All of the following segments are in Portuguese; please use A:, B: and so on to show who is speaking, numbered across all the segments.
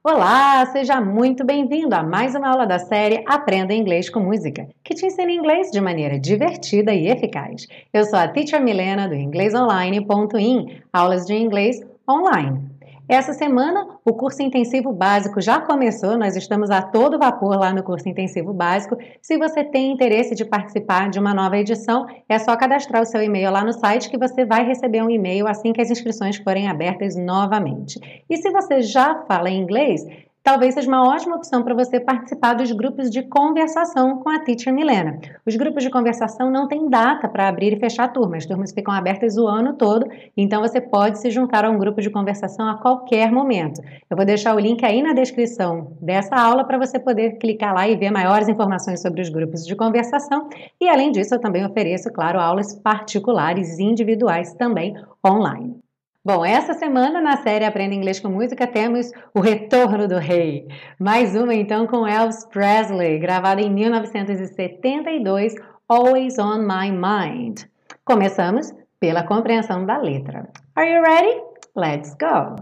A: Olá, seja muito bem-vindo a mais uma aula da série Aprenda Inglês com Música, que te ensina inglês de maneira divertida e eficaz. Eu sou a Teacher Milena do inglesonline.in, aulas de inglês online. Essa semana, o curso intensivo básico já começou, nós estamos a todo vapor lá no curso intensivo básico. Se você tem interesse de participar de uma nova edição, é só cadastrar o seu e-mail lá no site que você vai receber um e-mail assim que as inscrições forem abertas novamente. E se você já fala inglês, talvez seja uma ótima opção para você participar dos grupos de conversação com a Teacher Milena. Os grupos de conversação não têm data para abrir e fechar turmas, as turmas ficam abertas o ano todo, então você pode se juntar a um grupo de conversação a qualquer momento. Eu vou deixar o link aí na descrição dessa aula para você poder clicar lá e ver maiores informações sobre os grupos de conversação. E além disso, eu também ofereço, claro, aulas particulares e individuais também online. Bom, essa semana na série Aprenda Inglês com Música temos o retorno do rei. Mais uma então com Elvis Presley, gravada em 1972, Always on My Mind. Começamos pela compreensão da letra. Are you ready? Let's go!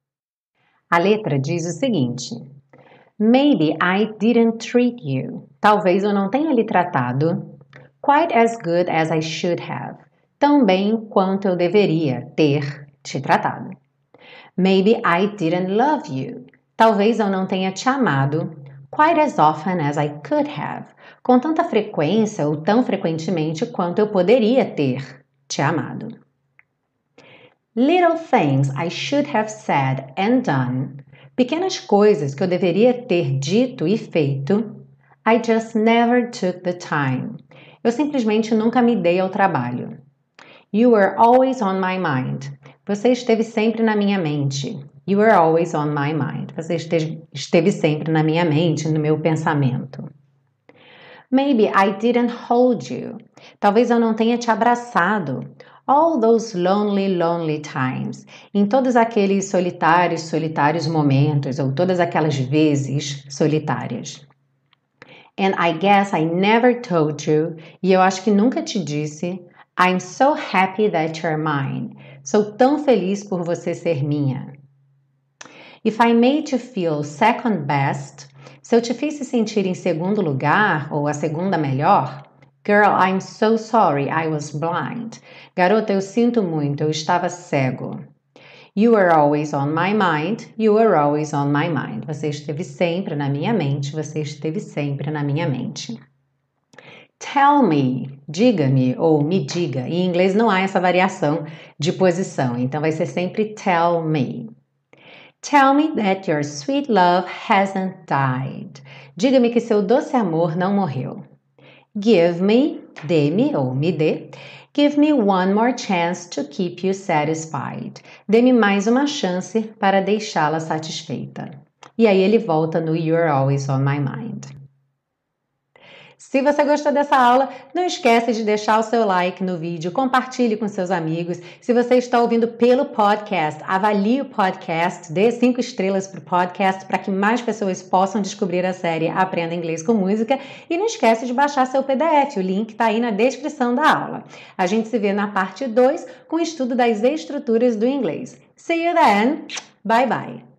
A: A letra diz o seguinte: Maybe I didn't treat you. Talvez eu não tenha lhe tratado quite as good as I should have. Tão bem quanto eu deveria ter te tratado. Maybe I didn't love you. Talvez eu não tenha te amado quite as often as I could have. Com tanta frequência ou tão frequentemente quanto eu poderia ter te amado. Little things I should have said and done. Pequenas coisas que eu deveria ter dito e feito. I just never took the time. Eu simplesmente nunca me dei ao trabalho. You were always on my mind. Você esteve sempre na minha mente. You were always on my mind. Você esteve sempre na minha mente, no meu pensamento. Maybe I didn't hold you. Talvez eu não tenha te abraçado. All those lonely, lonely times. Em todos aqueles solitários, solitários momentos, ou todas aquelas vezes solitárias. And I guess I never told you. E eu acho que nunca te disse. I'm so happy that you're mine. Sou tão feliz por você ser minha. If I made you feel second best, se eu te fiz se sentir em segundo lugar ou a segunda melhor, girl, I'm so sorry I was blind. Garota, eu sinto muito, eu estava cego. You were always on my mind, you were always on my mind. Você esteve sempre na minha mente, você esteve sempre na minha mente. Tell me, diga-me ou me diga. Em inglês não há essa variação de posição, então vai ser sempre tell me. Tell me that your sweet love hasn't died. Diga-me que seu doce amor não morreu. Give me, dê-me ou me dê. Give me one more chance to keep you satisfied. Dê-me mais uma chance para deixá-la satisfeita. E aí ele volta no You're always on my mind. Se você gostou dessa aula, não esquece de deixar o seu like no vídeo, compartilhe com seus amigos. Se você está ouvindo pelo podcast, avalie o podcast, dê 5 estrelas para o podcast para que mais pessoas possam descobrir a série Aprenda Inglês com Música. E não esquece de baixar seu PDF, o link está aí na descrição da aula. A gente se vê na parte 2 com o estudo das estruturas do inglês. See you then! Bye bye!